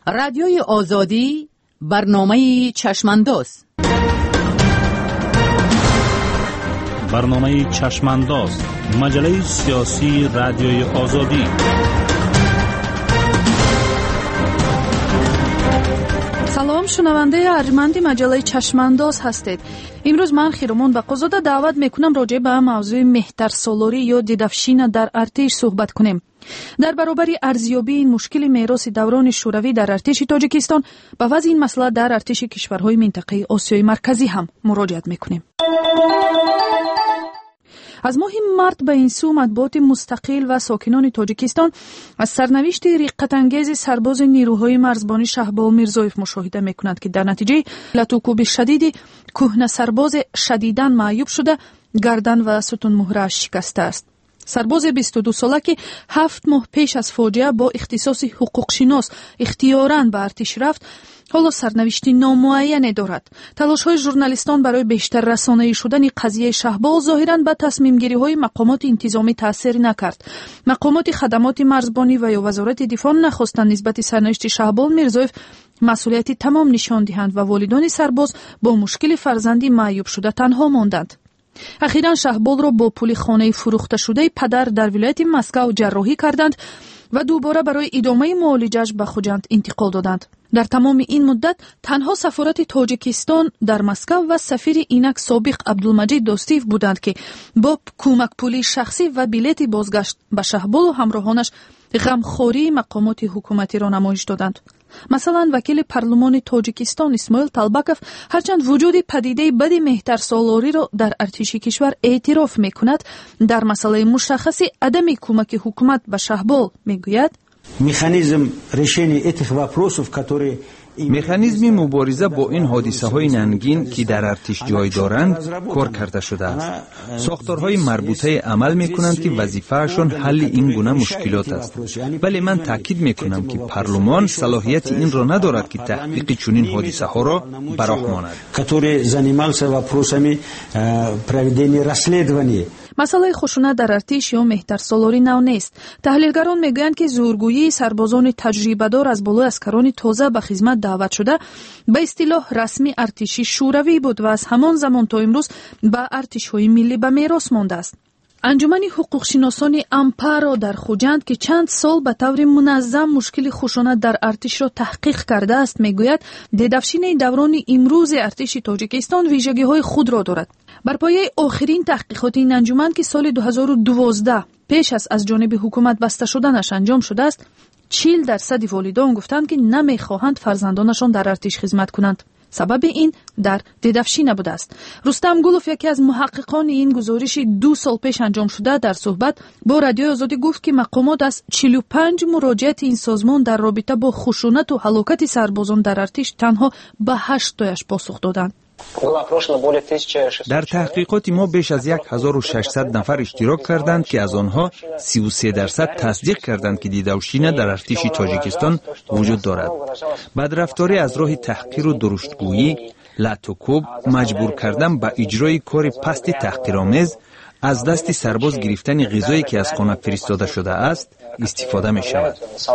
رادیوی آزادی، برنامه چشمانداز. برنامه چشمانداز، مجله سیاسی رادیوی آزادی. سلام، شنونده ارجمند مجله چشمانداز هستید. امروز من خیرمون بقوزاده دعوت میکنم راجع به موضوع مهترسالاری یا دیدافشین در ارتش صحبت کنیم. در برابر ارزیابی این مشکل میراث دوران شوروی در ارتش تاجیکستان، به وضع این مسئله در ارتش کشورهای منطقه آسیای مرکزی هم مراجعت میکنیم. از ماه مارت به این سو مطبوعات مستقل و ساکنان تاجیکستان از سرنوشت رقت‌انگیز سرباز نیروهای مرزبانی شهبال میرزایف مشاهده میکنند که در نتیجه لطوکوب شدید کهنه سرباز شدیداً معیوب شده گردن و ستون مهره شکسته است. سرباز 22 ساله که 7 ماه پیش از فاجعه با اختصاص حقوق شناس اختیاراً به ارتش رفت، حالا سرنوشتی نامعین دارد. تلاش‌های ژورنالیستان برای بیشتر رسانه‌ای شدن قضیه شهبال ظاهراً به تصمیم‌گیری‌های مقامات انتظامی تأثیر نکرد. مقامات خدمات مرزبانی و یا وزارت دفاع نخواستند نسبت سرنوشت شهبال میرزایف مسئولیتی تمام نشان دهند و والدان سرباز با مشکل فرزندی معیوب شده تنها ماندند. اخیراً شهبال را با پول خانه فروخته شده پدر در ولایت مسکو جراحی کردند و دوباره برای ادامه معالجه‌اش به خوجند انتقال دادند. در تمام این مدت تنها سفارت تاجیکستان در مسکو و سفیر اینک سابق عبدالمجید دوستیف بودند که با کمک پولی شخصی و بلیت بازگشت به شهبال و همراهانش غمخواری مقامات حکومتی را نمایش دادند. مثلا وکیل پارلمان تاجیکستان اسماعیل طالبکов هرچند وجود پدیده بد مهترسالاری را در ارتش کشور اعتراف میکند، در مسئله مشخص عدم کمک حکومت به شهبال میگوید مکانیزم مبارزه با این حادثه های ننگین که در ارتش جای دارند کار کرده شده است. ساختارهای مربوطه عمل میکنند که وظیفهشان حل این گونه مشکلات است. ولی من تاکید میکنم که پارلمان صلاحیت این را ندارد که تحقیق چنین حادثه ها را براه ماند. مسئله خشونت در ارتش یا مهترسالاری نو نیست. تحلیلگران میگویند که زورگویی سربازان تجربه دار از بالای اسکران تازه به خدمت دعوت شده به اصطلاح رسمی ارتشی شوروی بود و از همان زمان تا امروز به ارتش‌های ملی به میراث مانده است. انجمن حقوق شناسان امپارو در خوجند که چند سال به طور منظم مشکل خشونت در ارتش را تحقیق کرده است میگوید دیدافشین دوران امروز ارتش تاجیکستان ویژگی‌های خود را دارد. بر پایه آخرین تحقیقات این انجمن که سال 2012 پیش از جانب حکومت بسته شدنش انجام شده است، 40% والدان گفتند که نمیخواهند فرزندانشان در ارتش خدمت کنند. سبب این در دیدافشین بوده است. رستم گولوف یکی از محققان این گزارش 2 سال پیش انجام شده در صحبت با رادیوی آزادی گفت که مقامات از 45 مراجعت این سازمان در رابطه با خشونت و هلاکت سربازان در ارتش تنها به 8 تایش پاسخ دادند. در تحقیقات ما بیش از 1600 نفر اشتراک کردند که از آنها 33% تصدیق کردند که دیدافشین در ارتش تاجیکستان وجود دارد. بدرفتاری از راه تحقیر و درشتگویی، لطوکوب، مجبور کردن به اجرای کار پست تحقیرآمیز، از دست سرباز گرفتن غذایی که از خانه فرستاده شده است استفاده می شود.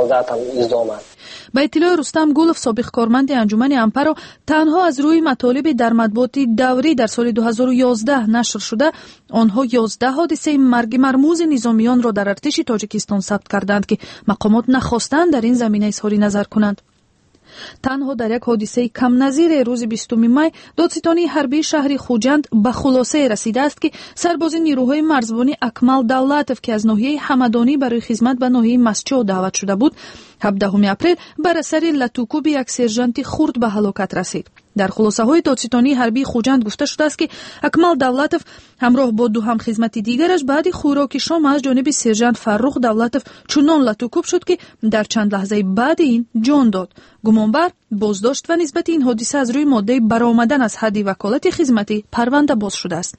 با اطلاع رستم گولوف سابق کارمند انجمن امپارو تنها از روی مطالب در مطبوعات دوری در سال 2011 نشر شده، آنها 11 حادثه مرگ مرموز نظامیان را در ارتش تاجیکستان ثبت کردند که مقامات نخواستند در این زمینه اظهار نظر کنند. تنها در یک حادثه کم نظیر روز 20 می دادستانی حربی شهر خوجند به خلاصه رسیده است که سرباز نیروهای مرزبانی اکمل دولتوف که از ناحیه همدانی برای خدمت به ناحیه مسچو دعوت شده بود، 17 اپریل بر اثر لطوکوب یک سرژانت خرد به هلاکت رسید. در خلاصه های دادستانی حربی خوجند گفته شده است که اکمل دولتوف همراه با 2 همخدمت دیگرش بعد خوراک شام از جانب سرژانت فرخ دولتوف چنان لطوکوب شد که در چند لحظه بعد این جان داد. گمانبر بازداشت و نسبت این حادثه از روی ماده برآمدن از حد وکالت خدمتی پرونده باز شده است.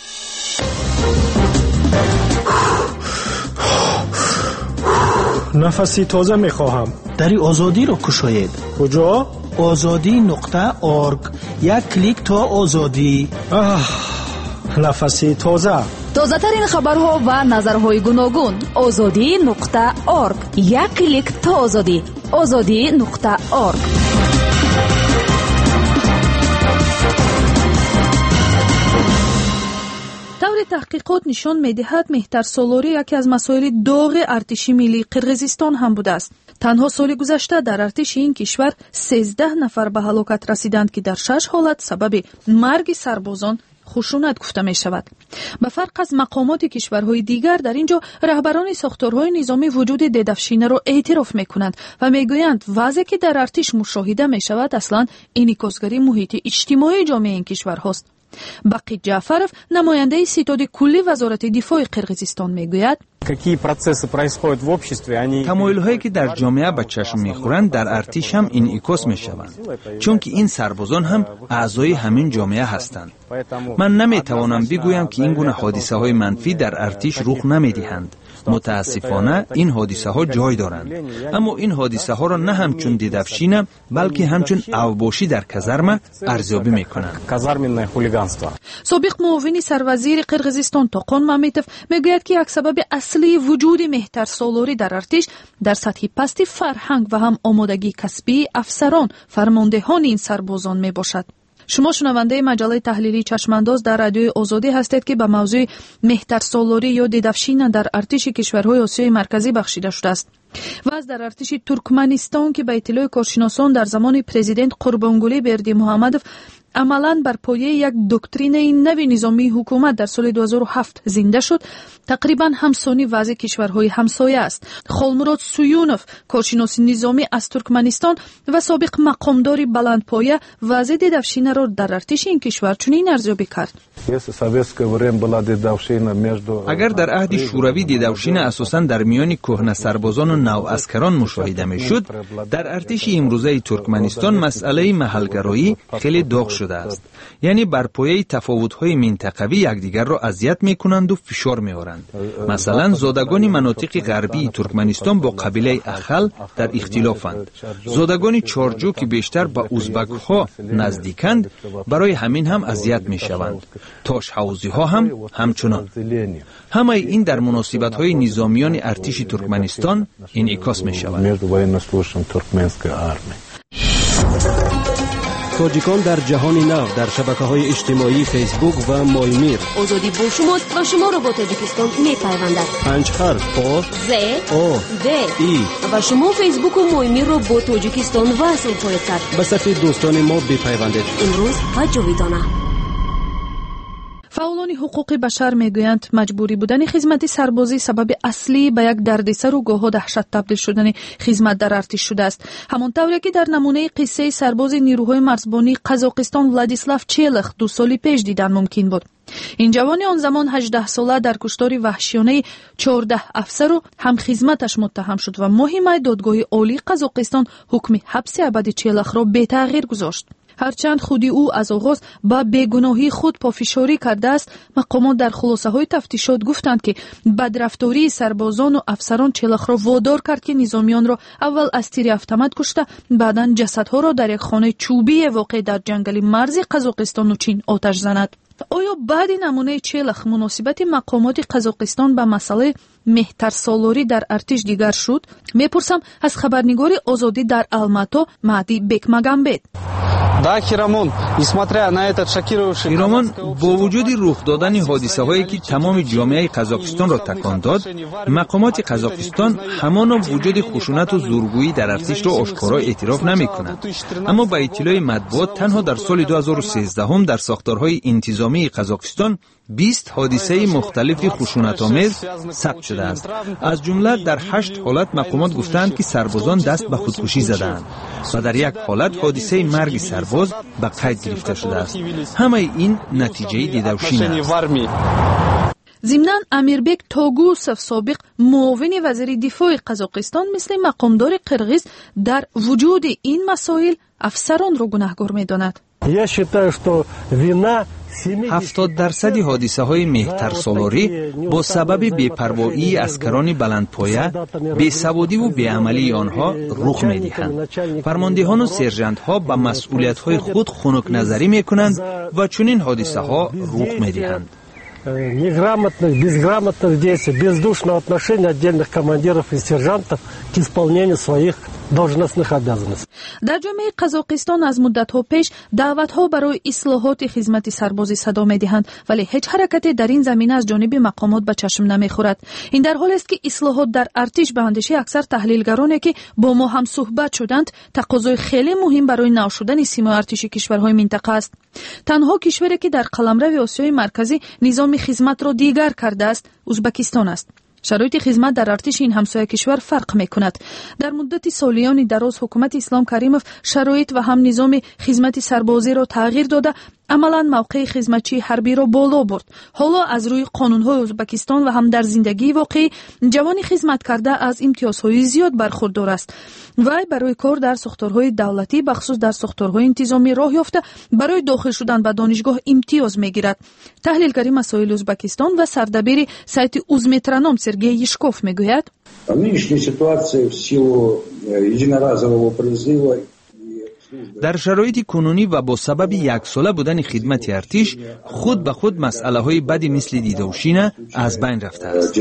نفسی تازه میخواهم. دری آزادی را کشاید. کجا؟ azadi.org. یک کلیک تا آزادی. نفسی تازه. تازه ترین خبرها و نظرهای گوناگون. azadi.org. یک کلیک تا آزادی. ozodi.org. طور تحقیقات نشان می‌دهد مهترسالاری یکی از مسائل داغ ارتش ملی قرقیزستان هم بوده است. تنها سال گذشته در ارتش این کشور 13 نفر به هلاکت رسیدند که در 6 حالت سبب مرگ سربازان خشونت گفته می شود. به فرق از مقامات کشورهای دیگر در اینجا رهبران ساختارهای نظامی وجود ددفشینه را اعتراف می کنند و می گویند وضعی که در ارتش مشاهده می شود اصلا انعکاسگری محیط اجتماعی جامعه این کشور هست. بقی جعفرов نماینده ستاد کلی وزارت دفاع قرقیزستان میگوید تمایل‌هایی که در جامعه به چشم می‌خورند در ارتش هم انعکاس می‌شوند، چون که این سربازان هم اعضای همین جامعه هستند. من نمی‌توانم بگویم که این گونه حادثه‌های منفی در ارتش رخ نمی‌دهند. متاسفانه این حادثه ها جای دارند، اما این حادثه ها را نه همچون دیدفشینه بلکه همچون اوباشی در کازرمه ارزیابی میکنند. سابق معاون سروزیر قرقیزستان توقان مامیتوف میگوید که یک سبب اصلی وجود مهترسالاری در ارتش در سطح پست فرهنگ و هم آمادگی کسبی افسران فرماندهان این سربازان میباشد. شما شنونده مجله تحلیلی چشمانداز در رادیوی آزادی هستید که به موضوع مهترسالاری یا دیدفشینه در ارتش کشورهای آسیای مرکزی بخشیده شده است. وضع در ارتش ترکمنستان که به اطلاع کارشناسان در زمان پرزیدنت قربانگلی بردی محمدوف عملاً بر پایه یک دکترین نوی نظامی حکومت در سال 2007 زنده شد، تقریباً همسانی وضع کشورهای همسایه است. خالمراد سویونوف کارشناس نظامی از ترکمنستان و سابق مقامدار بلندپایه وضع دیدفشینه را در ارتش این کشور چنین ارزیابی کرد. اگر در عهد شوروی دیدفشینه اساساً در میان کهنه سربازان و نوعسکران مشاهده میشد، در ارتش امروزه ترکمنستان مسئله محلگرایی خیلی داغ شده است. یعنی بر پایه تفاوت‌های منطقوی یکدیگر را اذیت می‌کنند و فشار می‌آورند. مثلا زادگان مناطق غربی ترکمنستان با قبیله اخل در اختلافند. زادگان چارجو که بیشتر به ازبک‌ها نزدیکند برای همین هم اذیت می‌شوند. تاش حوزی‌ها هم همچنان. همه این در مناسبت‌های نظامیان ارتش ترکمنستان انعکاس می‌شود. تاجیکان در جهان نو در شبکه‌های اجتماعی فیسبوک و مایمیر. آزادی با شماست و شما را با تاجیکستان می‌پیوندد. 5 حرف آ ز او د ای و شما فیسبوک و مایمیر را با تاجیکستان وصل خواهید کرد. به صفحه دوستان ما بپیوندید. امروز و جاویدانه. فعالان حقوق بشر میگویند مجبوری بودن خدمت سربازی سبب اصلی به یک دردسر و گاه دهشت تبدیل شدن خدمت در ارتش شده است. همانطوری که در نمونه قصه سرباز نیروهای مرزبانی قزاقستان ولادیسلاو چلخ 2 سال پیش دیدن ممکن بود. این جوان آن زمان 18 ساله در کشتار وحشیانه 14 افسر و هم خدمتش متهم شد و محکمه دادگاه عالی قزاقستان حکم حبس ابدی چلخ را به تغییر گذاشت. هرچند خودی او از آغاز با بیگناهی خود پافشاری کرده است، مقامات در خلاصه های تفتیشات گفتند که بدرفتاری سربازان و افسران چلخ را وادار کرد که نظامیان را اول از تیر اتومات کشته، بعداً جسدها را در یک خانه چوبی واقع در جنگل مرز قزاقستان و چین آتش زند. آیا بعد نمونه چلخ مناسبت مقامات قزاقستان به مسئله مهترسالاری در ارتش دیگر شد؟ میپرسم از خبرنگار آزادی در الماتا مهدی بکمگمبت. ایران با وجود رخ دادن حادثه هایی که تمام جامعه قزاقستان را تکان داد، مقامات قزاقستان همان وجود خشونت و زورگویی در ارتش را آشکارا اعتراف نمی کنند. اما با اطلاع مطبوعات تنها در سال 2013 در ساختارهای انتظامی قزاقستان 20 حادثه مختلف خشونت‌آمیز ثبت شده است. از جمله در 8 حالت مقامات گفتند که سربازان دست به خودکشی زدند و در یک حالت حادثه مرگ سرباز به قید گرفته شده است. همه این نتیجه دیدوشین است. ضمناً امیربک توگوسف سابق معاون وزیر دفاع قزاقستان مثل مقامدار قرغیز در وجود این مسائل افسران را گناهکار می‌داند. 70% حادثه های مهترسالاری با سبب بی‌پروایی اسکران بلندپایه، بی‌سوادی و بی‌عملی آنها رخ می‌دهند. فرماندهان و سرژانت ها به مسئولیت های خود خنک نظری می‌کنند و چنین حادثه ها رخ می‌دهند. Неграмотных, безграмотных действий, бездушного отношения отдельных командиров и сержантов к исполнению своих должностных обязанностей. در جامعه قزاقستان از مدت‌ها پیش دعوت‌ها برای اصلاحات خدمت سربازی صدا می‌دهند، ولی هیچ حرکتی در این زمینه از جانب مقامات به چشم نمی‌خورد. این در حالی است که اصلاحات در ارتش به اندیشه اکثر تحلیلگرانی که با ما هم صحبت شدند تقاضای خیلی مهم برای نو شدن سیمای ارتشی کشورهای منطقه است. تنها کشوری که در قلمرو آسیای مرکزی نظام خدمت را دیگر کرده است ازبکستان است. شرایط خدمت در ارتش این همسایه کشور فرق می‌کند. در مدت سالیان دراز حکومت اسلام کریمov شرایط و هم نظام خدمت سربازی را تغییر داده، عملاً موقع خدمتچی حربی را بالا برد. حالا از روی قانون‌های ازبکستان و هم در زندگی واقعی جوان خدمت کرده از امتیازهای زیاد برخوردار است. وی برای کار در ساختارهای دولتی بخصوص در ساختارهای انتظامی راه یافته برای داخل شدن به دانشگاه امتیاز می‌گیرد. تحلیلگر مسائل ازبکستان و سردبیر سایت اوزمترانوم سرگئی یشکوف میگوید: Нынешняя ситуация в силу единоразового призыва در شرایط کنونی و با سبب یک ساله بودن خدمت ارتش خود به خود مسئله های بدی مثل دیدوشینه از بین رفته است.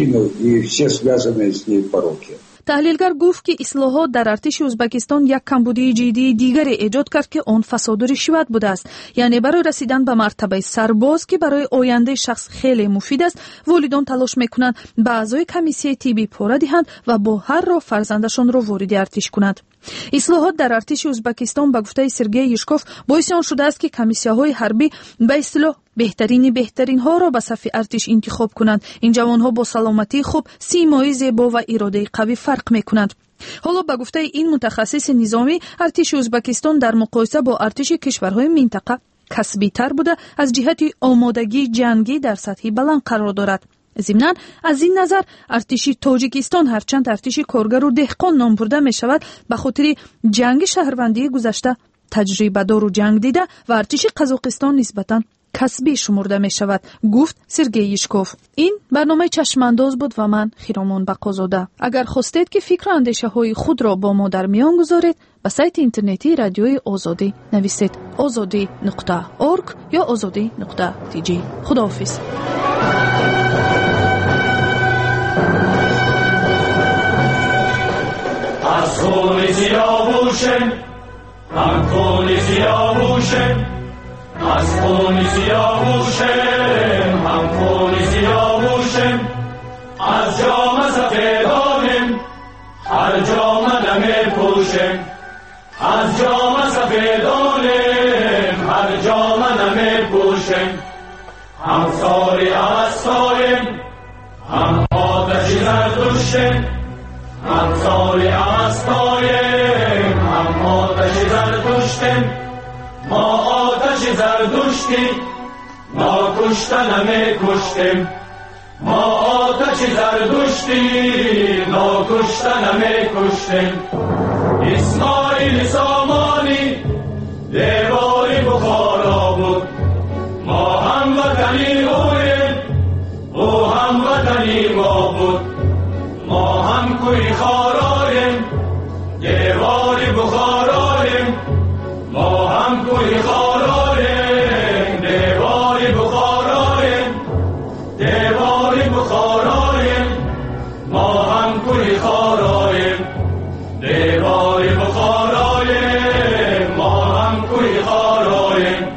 تحلیلگر گفت که اصلاحات در ارتش ازبکستان یک کمبودی جدی دیگری ایجاد کرد که آن فساد و رشوت بوده است. یعنی برای رسیدن به مرتبه سرباز که برای آینده شخص خیلی مفید است، والدان تلاش میکنند به اعضای کمیسیه طبی پاره دهند و با هر راه فرزندشان را وارد ارتش کنند. اصلاحات در ارتش ازبکستان به گفته سرگئی یشکوف باعث آن شده است که کمیسیه‌های حربی به اصطلاح بهترین ها را به صف ارتش انتخاب کنند. این جوانها با سلامتی خوب، سیمای زیبا و اراده قوی فرق میکنند. حالا به گفته این متخصص نظامی، ارتش ازبکستان در مقایسه با ارتش کشورهای منطقه کسبی تر بوده، از جهت آمادگی جنگی در سطح بلند قرار دارد. ضمناً از این نظر ارتش تاجیکستان هرچند ارتش کارگر و دهقان نام برده می شود، به خاطر جنگ شهروندی گذشته تجربه دار و جنگ دیده و ارتش قزاقستان نسبتاً کسبی شمرده می شود، گفت سرگئی یشکوف. این برنامه چشمانداز بود و من خیرامان بقازاده. اگر خواستید که فکر و اندیشه های خود را با ما در میان گذارید، به سایت اینترنتی رادیوی آزادی نویسید azadi.org یا azadi.tg. خداحافظ. از خون سیاوشم هم خون سیاوشم از خون سیاوشم هم خون سیاوشم از جام سفیدانم هر جام نمی پوشم از جام سفیدانم هر جام نمی پوشم هم ساری آستایم هم آتش زردشتم همسال آستایم هم آتش زردشتیم ما آتش زردشتی ما کشتن نمی کشتیم ما آتش زردشتی ما کشتن نمی کشتیم اسماعیل سامانی دیوار بخارا بود ما هم وطنی اویم او هم وطنی ما بود ما هم کوی خارایم دیوار بخارایم ما هم کوی خارایم دیوار بخارایم دیوار بخارایم ما هم کوی خارایم دیوار بخارایم ما هم کوی خارایم